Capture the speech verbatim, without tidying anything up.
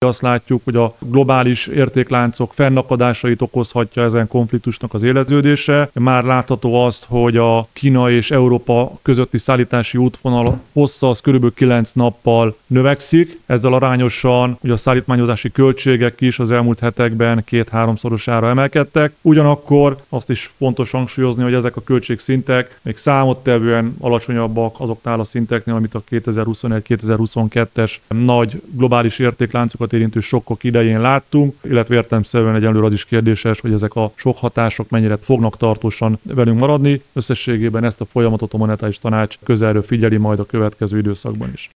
azt látjuk, hogy a globális értékláncok fennakadásait okozhatja ezen konfliktusnak az éleződése. Már látható azt, hogy a Kína és Európa közötti szállítási útvonal hossza az körülbelül kilenc nappal növekszik. Ezzel arányosan, hogy a szállítmányozási költségek is az elmúlt hetekben két-háromszorosára emelkedtek. Ugyanakkor azt is fontos hangsúlyozni, hogy ezek a költségszintek még számottevően alacsonyabbak azoknál a szinteknél, amit a kétezer-huszonegy-kétezer-huszonkettes nagy globális értékláncokat érintő sokkok idején láttunk, illetve értelemszerűen egyelőre az is kérdéses, hogy ezek a sok hatások mennyire fognak tartósan velünk maradni. Összességében ezt a folyamatot a monetáris tanács közelről figyeli majd a következő időszakban is.